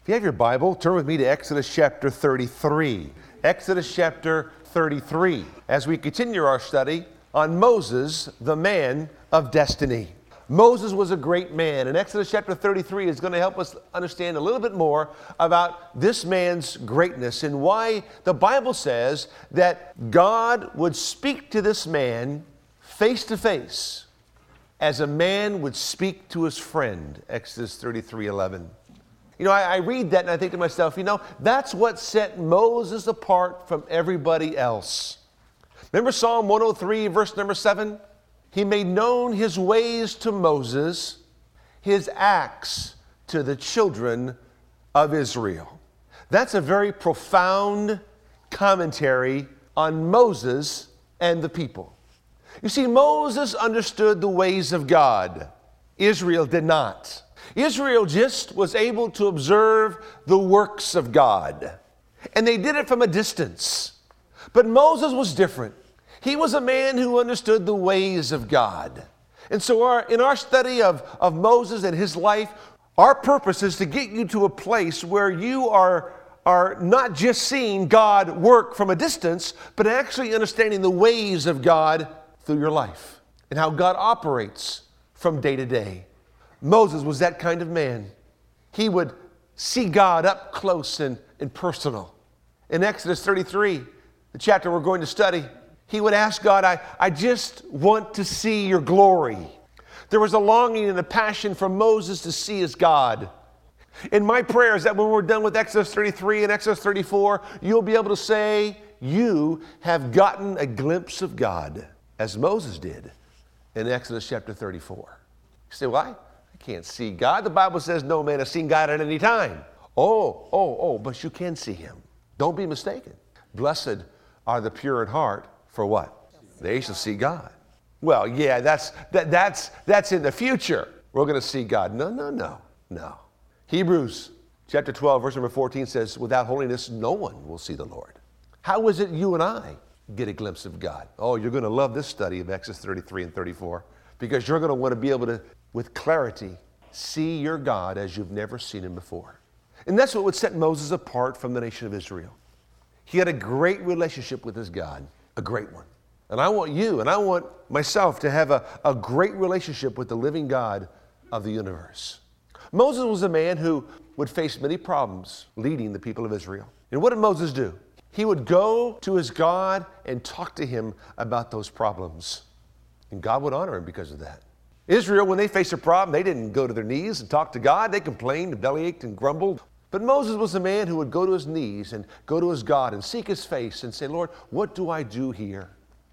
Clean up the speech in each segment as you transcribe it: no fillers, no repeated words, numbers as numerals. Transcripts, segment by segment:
If you have your Bible, turn with me to Exodus chapter 33. Exodus chapter 33, as we continue our study on Moses, the man of destiny. Moses was a great man, and Exodus chapter 33 is going to help us understand a little bit more about this man's greatness and why the Bible says that God would speak to this man face to face as a man would speak to his friend, Exodus 33:11. I read that and I think to myself, that's what set Moses apart from everybody else. Remember Psalm 103, verse number 7? He made known his ways to Moses, his acts to the children of Israel. That's a very profound commentary on Moses and the people. You see, Moses understood the ways of God. Israel did not. Israel just was able to observe the works of God. And they did it from a distance. But Moses was different. He was a man who understood the ways of God. And so in our study of Moses and his life, our purpose is to get you to a place where you are not just seeing God work from a distance, but actually understanding the ways of God through your life and how God operates from day to day. Moses was that kind of man. He would see God up close and personal. In Exodus 33, the chapter we're going to study, he would ask God, I just want to see your glory. There was a longing and a passion for Moses to see his God. In my prayer is that when we're done with Exodus 33 and Exodus 34, you'll be able to say, you have gotten a glimpse of God, as Moses did in Exodus chapter 34. You say, why? I can't see God. The Bible says no man has seen God at any time. But you can see him. Don't be mistaken. Blessed are the pure in heart, for what? They shall see God. Well, yeah, that's in the future. We're going to see God. No. Hebrews chapter 12, verse number 14 says, without holiness, no one will see the Lord. How is it you and I get a glimpse of God? Oh, you're going to love this study of Exodus 33 and 34 because you're going to want to be able to, with clarity, see your God as you've never seen him before. And that's what would set Moses apart from the nation of Israel. He had a great relationship with his God, a great one. And I want you and I want myself to have a great relationship with the living God of the universe. Moses was a man who would face many problems leading the people of Israel. And what did Moses do? He would go to his God and talk to him about those problems. And God would honor him because of that. Israel, when they faced a problem, they didn't go to their knees and talk to God. They complained and bellyached and grumbled. But Moses was a man who would go to his knees and go to his God and seek his face and say, Lord, what do I do here?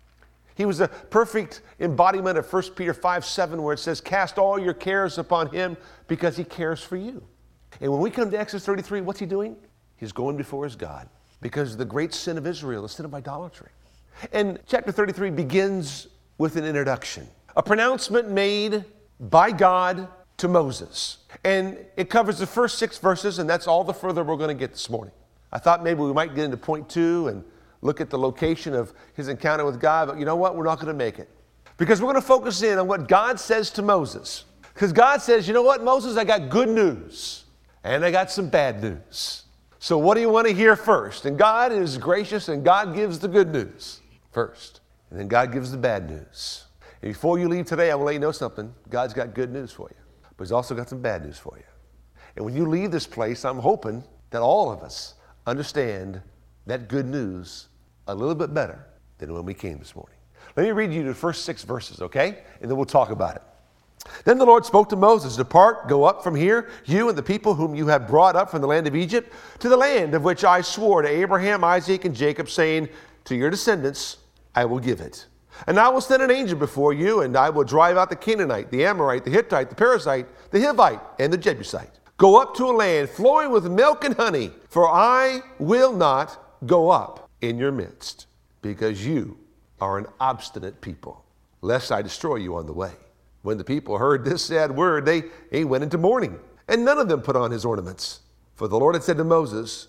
He was a perfect embodiment of 1 Peter 5:7, where it says, cast all your cares upon him because he cares for you. And when we come to Exodus 33, what's he doing? He's going before his God because of the great sin of Israel, the sin of idolatry. And chapter 33 begins with an introduction, a pronouncement made by God to Moses. And it covers the first 6 verses, and that's all the further we're going to get this morning. I thought maybe we might get into point 2 and look at the location of his encounter with God, but you know what? We're not going to make it. Because we're going to focus in on what God says to Moses. Because God says, you know what, Moses, I got good news, and I got some bad news. So what do you want to hear first? And God is gracious, and God gives the good news first. And then God gives the bad news. And before you leave today, I will let you know something. God's got good news for you, but he's also got some bad news for you. And when you leave this place, I'm hoping that all of us understand that good news a little bit better than when we came this morning. Let me read you the first 6 verses, okay? And then we'll talk about it. Then the Lord spoke to Moses, depart, go up from here, you and the people whom you have brought up from the land of Egypt, to the land of which I swore to Abraham, Isaac, and Jacob, saying, to your descendants I will give it. And I will send an angel before you, and I will drive out the Canaanite, the Amorite, the Hittite, the Perizzite, the Hivite, and the Jebusite. Go up to a land flowing with milk and honey, for I will not go up in your midst, because you are an obstinate people, lest I destroy you on the way. When the people heard this sad word, they went into mourning, and none of them put on his ornaments. For the Lord had said to Moses,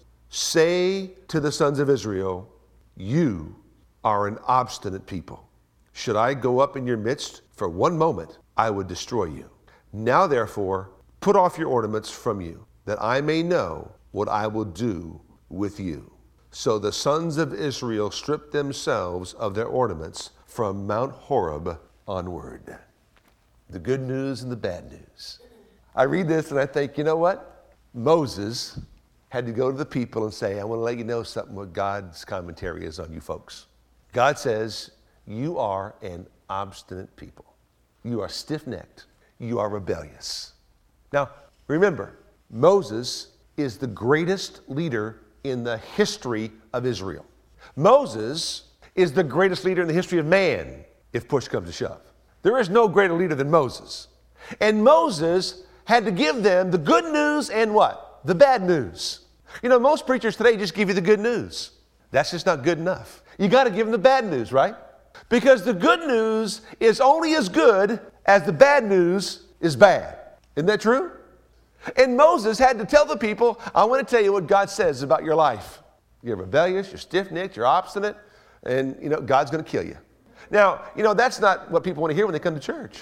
say to the sons of Israel, you are an obstinate people. Should I go up in your midst for one moment, I would destroy you. Now therefore, put off your ornaments from you, that I may know what I will do with you. So the sons of Israel stripped themselves of their ornaments from Mount Horeb onward. The good news and the bad news. I read this and I think, you know what? Moses had to go to the people and say, I want to let you know something, what God's commentary is on you folks. God says, you are an obstinate people. You are stiff-necked. You are rebellious. Now, remember, Moses is the greatest leader in the history of Israel. Moses is the greatest leader in the history of man, if push comes to shove. There is no greater leader than Moses. And Moses had to give them the good news and what? The bad news. You know, most preachers today just give you the good news. That's just not good enough. You got to give them the bad news, right? Because the good news is only as good as the bad news is bad. Isn't that true? And Moses had to tell the people, I want to tell you what God says about your life. You're rebellious, you're stiff-necked, you're obstinate, and, God's going to kill you. Now, that's not what people want to hear when they come to church.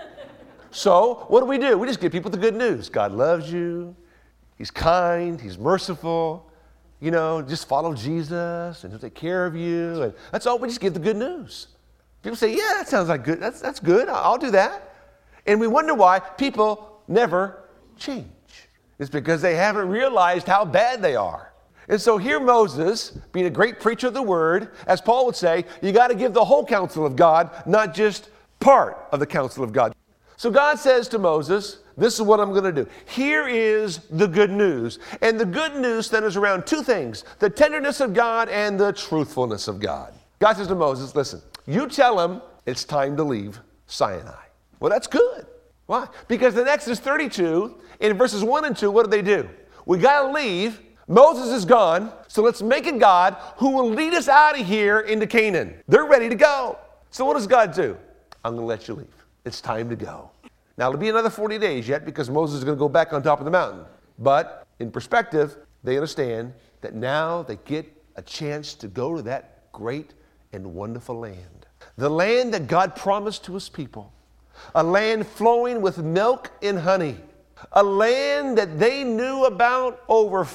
So, what do? We just give people the good news. God loves you. He's kind. He's merciful. Just follow Jesus, and He'll take care of you. And that's all. We just give the good news. People say, yeah, that sounds like good. That's good. I'll do that. And we wonder why people never change. It's because they haven't realized how bad they are. And so here Moses, being a great preacher of the word, as Paul would say, you got to give the whole counsel of God, not just part of the counsel of God. So God says to Moses, this is what I'm going to do. Here is the good news. And the good news centers around two things, the tenderness of God and the truthfulness of God. God says to Moses, listen, you tell him it's time to leave Sinai. Well, that's good. Why? Because in Exodus 32, in verses 1 and 2, what do? We got to leave. Moses is gone, so let's make a God who will lead us out of here into Canaan. They're ready to go. So what does God do? I'm going to let you leave. It's time to go. Now, it'll be another 40 days yet because Moses is going to go back on top of the mountain. But in perspective, they understand that now they get a chance to go to that great and wonderful land. The land that God promised to His people. A land flowing with milk and honey. A land that they knew about over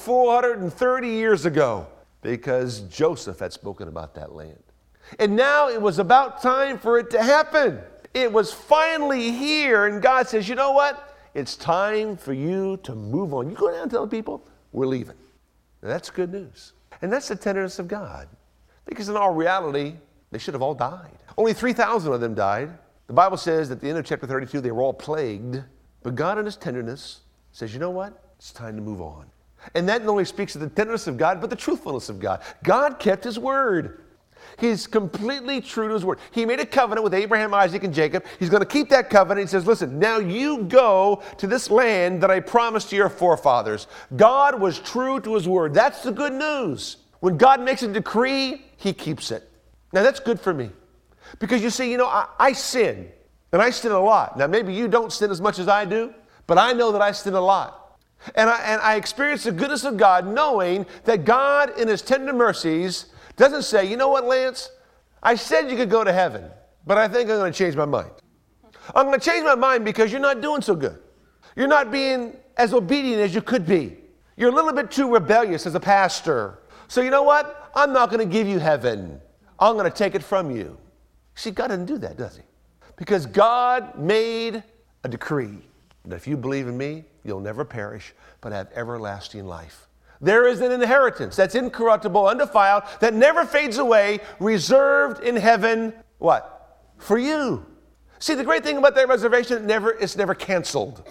430 years ago because Joseph had spoken about that land. And now it was about time for it to happen. It was finally here, and God says, you know what? It's time for you to move on. You go down and tell the people, we're leaving. Now, that's good news. And that's the tenderness of God. Because in all reality, they should have all died. Only 3,000 of them died. The Bible says at the end of chapter 32, they were all plagued. But God in His tenderness says, you know what? It's time to move on. And that not only speaks of the tenderness of God, but the truthfulness of God. God kept His word. He's completely true to His word. He made a covenant with Abraham, Isaac, and Jacob. He's going to keep that covenant. He says, listen, now you go to this land that I promised to your forefathers. God was true to His word. That's the good news. When God makes a decree, He keeps it. Now that's good for me. Because you see, I sin. And I sin a lot. Now maybe you don't sin as much as I do, but I know that I sin a lot. And I experience the goodness of God knowing that God in His tender mercies doesn't say, you know what, Lance? I said you could go to heaven, but I think I'm going to change my mind. I'm going to change my mind because you're not doing so good. You're not being as obedient as you could be. You're a little bit too rebellious as a pastor. So you know what? I'm not going to give you heaven. I'm going to take it from you. See, God doesn't do that, does He? Because God made a decree that if you believe in me, you'll never perish, but have everlasting life. There is an inheritance that's incorruptible, undefiled, that never fades away, reserved in heaven, what? For you. See, the great thing about that reservation, it's never canceled.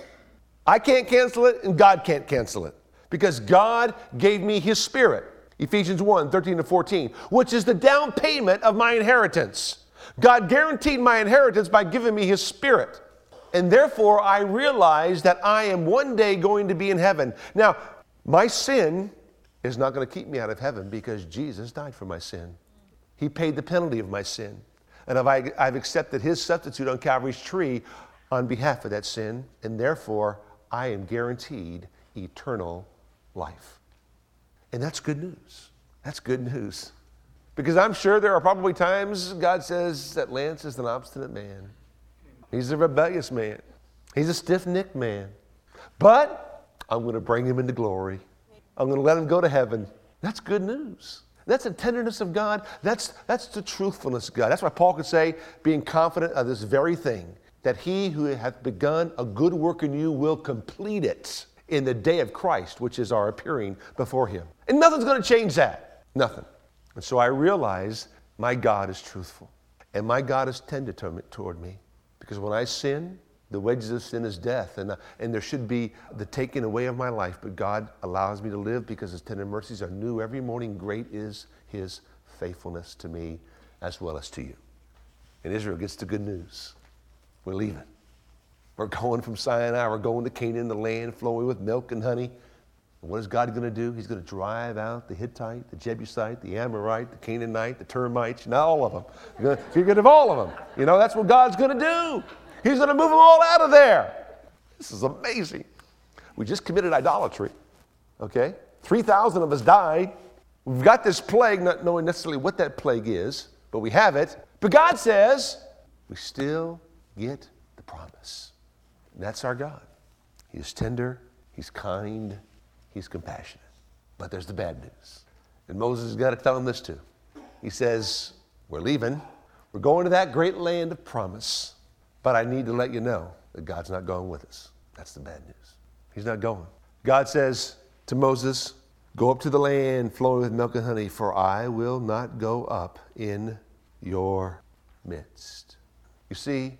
I can't cancel it, and God can't cancel it. Because God gave me His Spirit, Ephesians 1, 13 to 14, which is the down payment of my inheritance. God guaranteed my inheritance by giving me His Spirit. And therefore, I realize that I am one day going to be in heaven. Now, my sin is not going to keep me out of heaven because Jesus died for my sin. He paid the penalty of my sin. And I've accepted His substitute on Calvary's tree on behalf of that sin. And therefore, I am guaranteed eternal life. And that's good news. That's good news. Because I'm sure there are probably times God says that Lance is an obstinate man. He's a rebellious man. He's a stiff-necked man. But I'm going to bring him into glory. I'm going to let him go to heaven. That's good news. That's the tenderness of God. That's the truthfulness of God. That's why Paul could say, being confident of this very thing, that he who hath begun a good work in you will complete it in the day of Christ, which is our appearing before him. And nothing's going to change that. Nothing. And so I realize my God is truthful. And my God is tender toward me. Because when I sin, the wages of sin is death. And there should be the taking away of my life. But God allows me to live because his tender mercies are new every morning. Great is his faithfulness to me as well as to you. And Israel gets the good news. We're leaving. We're going from Sinai. We're going to Canaan, the land flowing with milk and honey. And what is God going to do? He's going to drive out the Hittite, the Jebusite, the Amorite, the Canaanite, the termites, not all of them. He's going to get rid of all of them. You know, that's what God's going to do. He's going to move them all out of there. This is amazing. We just committed idolatry, okay? 3,000 of us died. We've got this plague, not knowing necessarily what that plague is, but we have it. But God says we still get the promise. And that's our God. He is tender. He's kind. He's compassionate. But there's the bad news. And Moses has got to tell him this too. He says, we're leaving. We're going to that great land of promise. But I need to let you know that God's not going with us. That's the bad news. He's not going. God says to Moses, go up to the land flowing with milk and honey, for I will not go up in your midst. You see,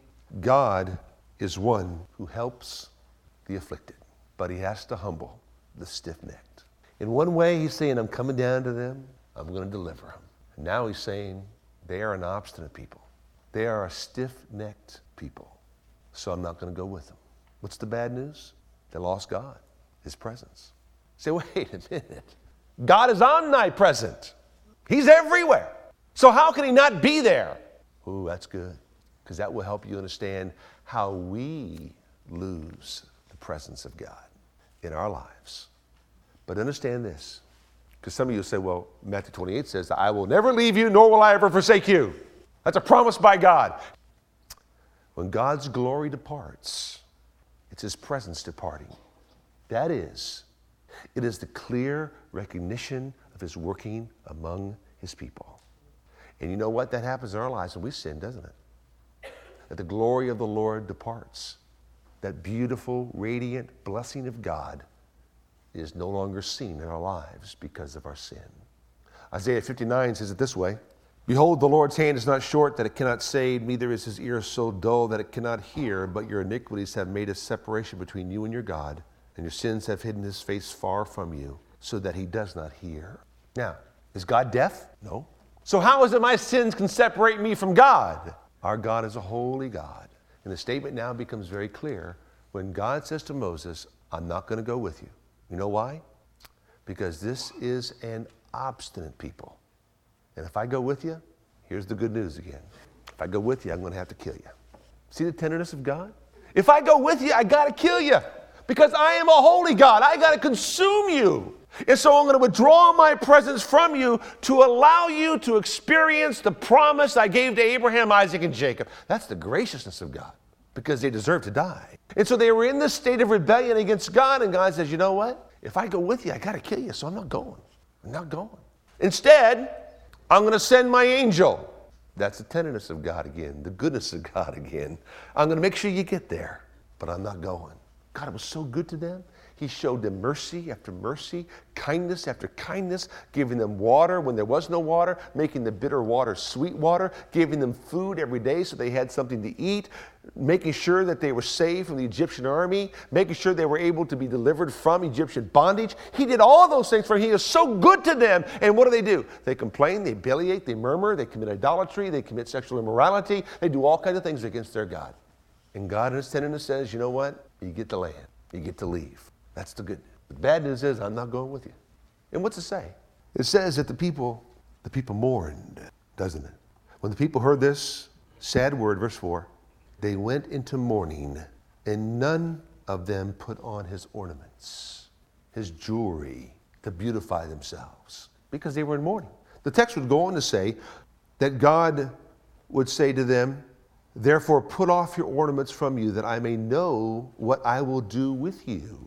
God is one who helps the afflicted, but he has to humble the stiff-necked. In one way, he's saying, I'm coming down to them. I'm going to deliver them. And now he's saying, they are an obstinate people. They are a stiff-necked people. So I'm not going to go with them. What's the bad news? They lost God, his presence. Say, wait a minute. God is omnipresent. He's everywhere. So how can he not be there? Ooh, that's good. Because that will help you understand how we lose the presence of God in our lives. But understand this, because some of you say, well, Matthew 28 says, I will never leave you, nor will I ever forsake you. That's a promise by God. When God's glory departs, it's his presence departing. That is, it is the clear recognition of his working among his people. And you know what? That happens in our lives when we sin, doesn't it? That the glory of the Lord departs. That beautiful, radiant blessing of God is no longer seen in our lives because of our sin. Isaiah 59 says it this way, behold, the Lord's hand is not short that it cannot save, neither is his ear so dull that it cannot hear, but your iniquities have made a separation between you and your God, and your sins have hidden his face far from you, so that he does not hear. Now, is God deaf? No. So how is it my sins can separate me from God? Our God is a holy God. And the statement now becomes very clear when God says to Moses, I'm not going to go with you. You know why? Because this is an obstinate people. And if I go with you, here's the good news again. If I go with you, I'm going to have to kill you. See the tenderness of God? If I go with you, I got to kill you. Because I am a holy God. I got to consume you. And so I'm going to withdraw my presence from you to allow you to experience the promise I gave to Abraham, Isaac, and Jacob. That's the graciousness of God, because they deserve to die. And so they were in this state of rebellion against God, and God says, you know what? If I go with you, I got to kill you, so I'm not going. I'm not going. Instead, I'm going to send my angel. That's the tenderness of God again, the goodness of God again. I'm going to make sure you get there, but I'm not going. God was so good to them. He showed them mercy after mercy, kindness after kindness, giving them water when there was no water, making the bitter water sweet water, giving them food every day so they had something to eat, making sure that they were saved from the Egyptian army, making sure they were able to be delivered from Egyptian bondage. He did all those things for them. He was so good to them. And what do? They complain, they bellyache, they murmur, they commit idolatry, they commit sexual immorality, they do all kinds of things against their God. And God in his tenderness says, you know what? You get the land. You get to leave. That's the good news. The bad news is I'm not going with you. And what's it say? It says that the people mourned, doesn't it? When the people heard this sad word, verse 4, they went into mourning, and none of them put on his ornaments, his jewelry, to beautify themselves, because they were in mourning. The text would go on to say that God would say to them, therefore put off your ornaments from you, that I may know what I will do with you.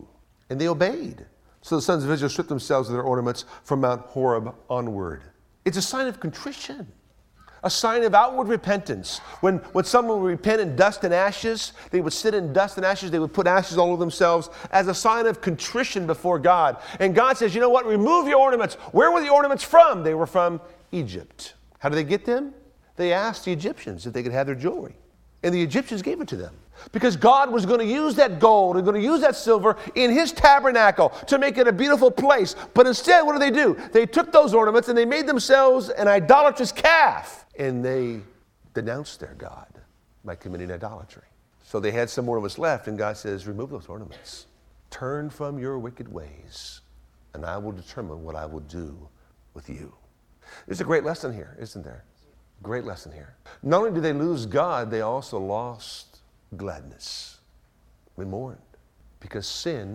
And they obeyed. So the sons of Israel stripped themselves of their ornaments from Mount Horeb onward. It's a sign of contrition, a sign of outward repentance. When someone would repent in dust and ashes, they would sit in dust and ashes. They would put ashes all over themselves as a sign of contrition before God. And God says, you know what? Remove your ornaments. Where were the ornaments from? They were from Egypt. How did they get them? They asked the Egyptians if they could have their jewelry. And the Egyptians gave it to them. Because God was going to use that gold and going to use that silver in his tabernacle to make it a beautiful place. But instead, what do? They took those ornaments and they made themselves an idolatrous calf. And they denounced their God by committing idolatry. So they had some ornaments left, and God says, remove those ornaments. Turn from your wicked ways, and I will determine what I will do with you. There's a great lesson here, isn't there? Great lesson here. Not only did they lose God, they also lost gladness. We mourned because sin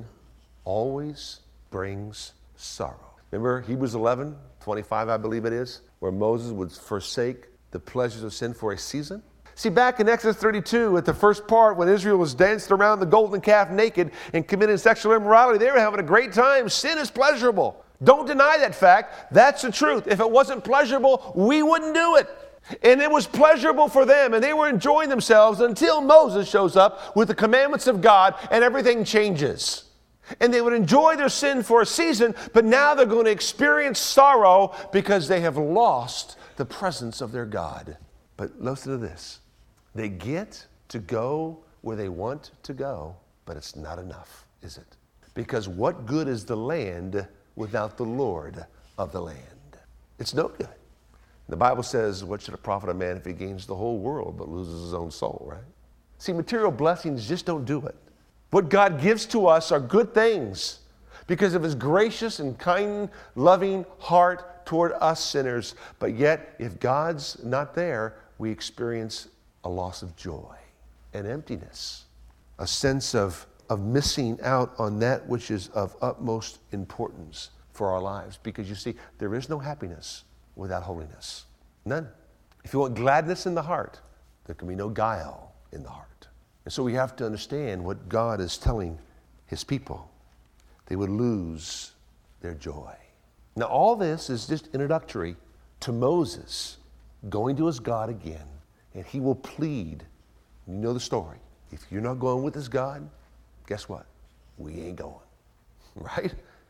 always brings sorrow. Remember Hebrews 11:25, I believe it is, where Moses would forsake the pleasures of sin for a season. See, back in Exodus 32, at the first part, when Israel was danced around the golden calf naked and committed sexual immorality, they were having a great time. Sin is pleasurable. Don't deny that fact. That's the truth. If it wasn't pleasurable, we wouldn't do it. And it was pleasurable for them, and they were enjoying themselves until Moses shows up with the commandments of God, and everything changes. And they would enjoy their sin for a season, but now they're going to experience sorrow because they have lost the presence of their God. But listen to this. They get to go where they want to go, but it's not enough, is it? Because what good is the land without the Lord of the land? It's no good. The Bible says, what should it profit a man if he gains the whole world but loses his own soul, right? See, material blessings just don't do it. What God gives to us are good things because of his gracious and kind, loving heart toward us sinners. But yet, if God's not there, we experience a loss of joy and emptiness, a sense of missing out on that which is of utmost importance for our lives. Because you see, there is no happiness without holiness. None. If you want gladness in the heart, there can be no guile in the heart. And so we have to understand what God is telling his people. They would lose their joy. Now all this is just introductory to Moses going to his God again, and he will plead. You know the story. If you're not going with this God, guess what? We ain't going. Right?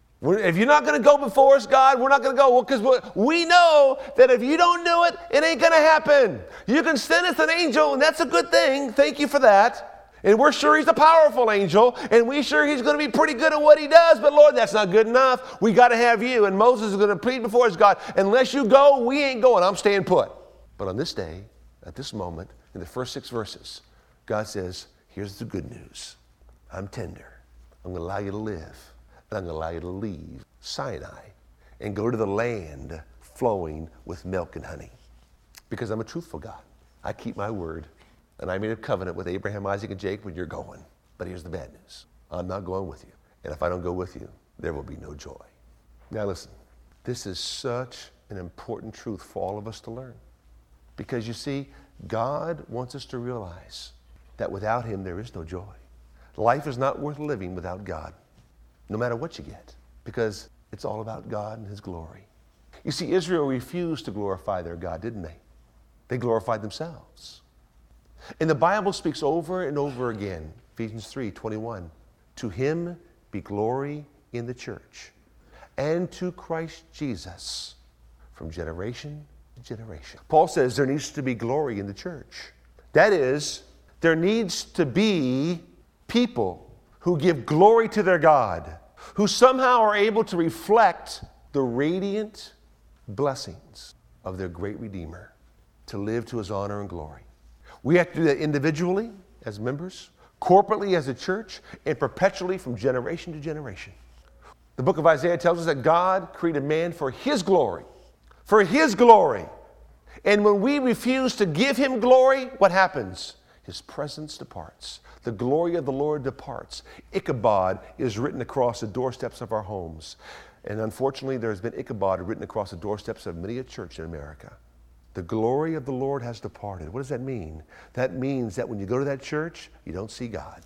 If you're not going to go before us, God, we're not going to go. Well, because we know that if you don't do it, it ain't going to happen. You can send us an angel, and that's a good thing. Thank you for that. And we're sure he's a powerful angel, and we're sure he's going to be pretty good at what he does. But Lord, that's not good enough. We got to have you. And Moses is going to plead before his God, unless you go, we ain't going. I'm staying put. But on this day, at this moment, in the first 6 verses, God says, here's the good news. I'm tender. I'm going to allow you to live. And I'm going to allow you to leave Sinai and go to the land flowing with milk and honey. Because I'm a truthful God. I keep my word. And I made a covenant with Abraham, Isaac, and Jacob when you're going. But here's the bad news. I'm not going with you. And if I don't go with you, there will be no joy. Now listen, this is such an important truth for all of us to learn. Because you see, God wants us to realize that without him, there is no joy. Life is not worth living without God. No matter what you get, because it's all about God and his glory. You see, Israel refused to glorify their God, didn't they? They glorified themselves. And the Bible speaks over and over again, Ephesians 3:21, to him be glory in the church and to Christ Jesus from generation to generation. Paul says there needs to be glory in the church. That is, there needs to be people who give glory to their God, who somehow are able to reflect the radiant blessings of their great Redeemer, to live to his honor and glory. We have to do that individually as members, corporately as a church, and perpetually from generation to generation. The book of Isaiah tells us that God created man for his glory. For his glory. And when we refuse to give him glory, what happens? His presence departs. The glory of the Lord departs. Ichabod is written across the doorsteps of our homes. And unfortunately, there's been Ichabod written across the doorsteps of many a church in America. The glory of the Lord has departed. What does that mean? That means that when you go to that church, you don't see God.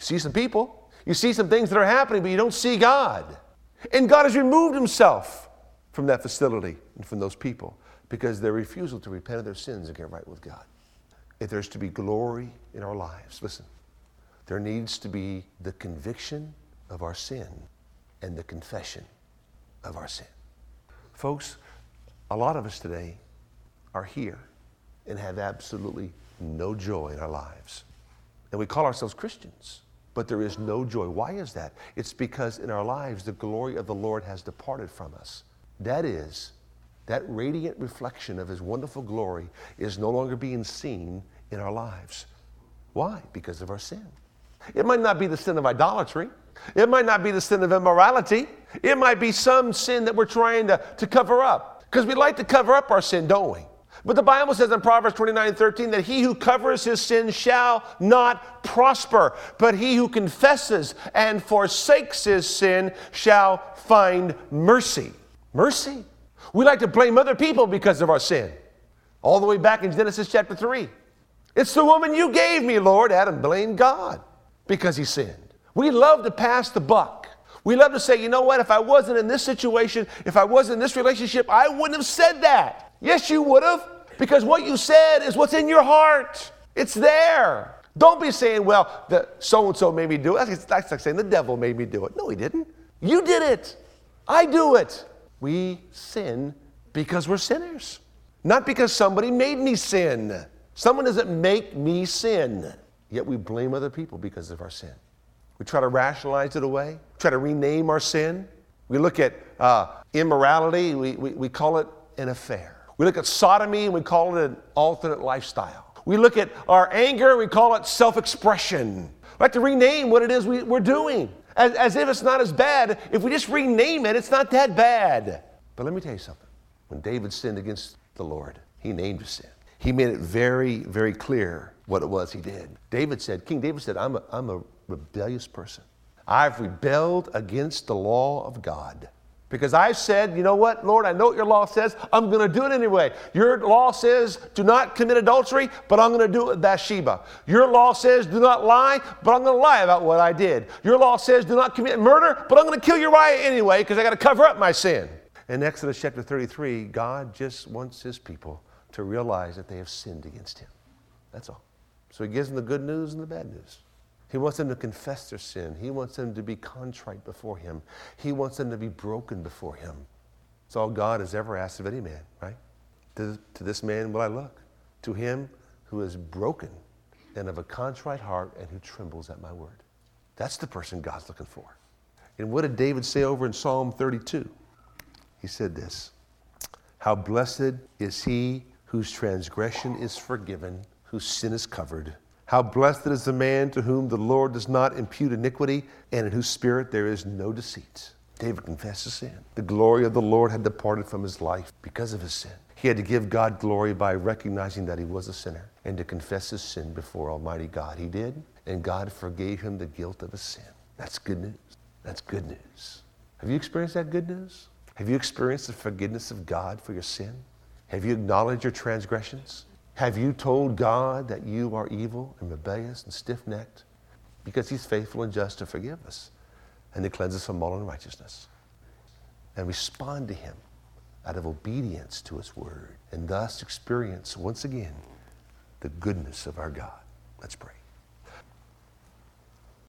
see some people, you see some things that are happening, but you don't see God. And God has removed himself from that facility and from those people because their refusal to repent of their sins and get right with God. If there's to be glory in our lives, listen, there needs to be the conviction of our sin and the confession of our sin. Folks, a lot of us today are here and have absolutely no joy in our lives. And we call ourselves Christians, but there is no joy. Why is that? It's because in our lives, the glory of the Lord has departed from us. That is, that radiant reflection of his wonderful glory is no longer being seen in our lives. Why? Because of our sin. It might not be the sin of idolatry. It might not be the sin of immorality. It might be some sin that we're trying to cover up. Because we like to cover up our sin, don't we? But the Bible says in Proverbs 29:13 that he who covers his sin shall not prosper, but he who confesses and forsakes his sin shall find mercy. Mercy. We like to blame other people because of our sin. All the way back in Genesis chapter 3. It's the woman you gave me, Lord. Adam blamed God because he sinned. We love to pass the buck. We love to say, you know what, if I wasn't in this situation, if I wasn't in this relationship, I wouldn't have said that. Yes, you would have, because what you said is what's in your heart. It's there. Don't be saying, well, the so-and-so made me do it. That's like saying the devil made me do it. No, he didn't. You did it. I do it. We sin because we're sinners, not because somebody made me sin. Someone doesn't make me sin, yet we blame other people because of our sin. We try to rationalize it away, try to rename our sin. We look at immorality, we call it an affair. We look at sodomy and we call it an alternate lifestyle. We look at our anger, we call it self-expression. We like to rename what it is we're doing, as if it's not as bad. If we just rename it, it's not that bad. But let me tell you something. When David sinned against the Lord, he named his sin. He made it very, very clear what it was he did. King David said, I'm a rebellious person. I've rebelled against the law of God. Because I said, you know what, Lord, I know what your law says. I'm going to do it anyway. Your law says do not commit adultery, but I'm going to do it with Bathsheba. Your law says do not lie, but I'm going to lie about what I did. Your law says do not commit murder, but I'm going to kill Uriah anyway because I got to cover up my sin. In Exodus chapter 33, God just wants his people to realize that they have sinned against him. That's all. So he gives them the good news and the bad news. He wants them to confess their sin. He wants them to be contrite before him. He wants them to be broken before him. It's all God has ever asked of any man, right? To this man will I look, to him who is broken and of a contrite heart and who trembles at my word. That's the person God's looking for. And what did David say over in Psalm 32? He said this, how blessed is he whose transgression is forgiven, whose sin is covered. How blessed is the man to whom the Lord does not impute iniquity, and in whose spirit there is no deceit. David confessed his sin. The glory of the Lord had departed from his life because of his sin. He had to give God glory by recognizing that he was a sinner and to confess his sin before Almighty God. He did, and God forgave him the guilt of his sin. That's good news. That's good news. Have you experienced that good news? Have you experienced the forgiveness of God for your sin? Have you acknowledged your transgressions? Have you told God that you are evil and rebellious and stiff-necked? Because he's faithful and just to forgive us and to cleanse us from all unrighteousness. And respond to him out of obedience to his word, and thus experience once again the goodness of our God. Let's pray.